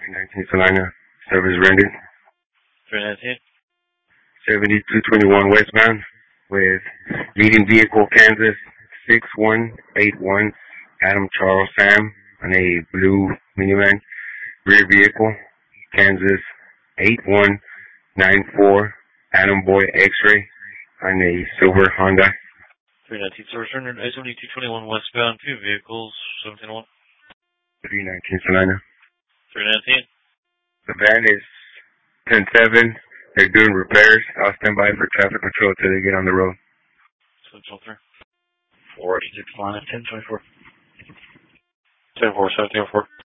319 Salina. Service rendered. 319. 7221 westbound with leading vehicle Kansas 6181 Adam Charles Sam on a blue minivan. Rear vehicle Kansas 8194 Adam Boy X-Ray on a silver Honda. 319 service rendered. I-7221 westbound. Two vehicles. 1701. 319 Salina. 319. The van is 10-7. They're doing repairs. I'll stand by for traffic control until they get on the road. 703. 486 line 1024. 10-4, 1704.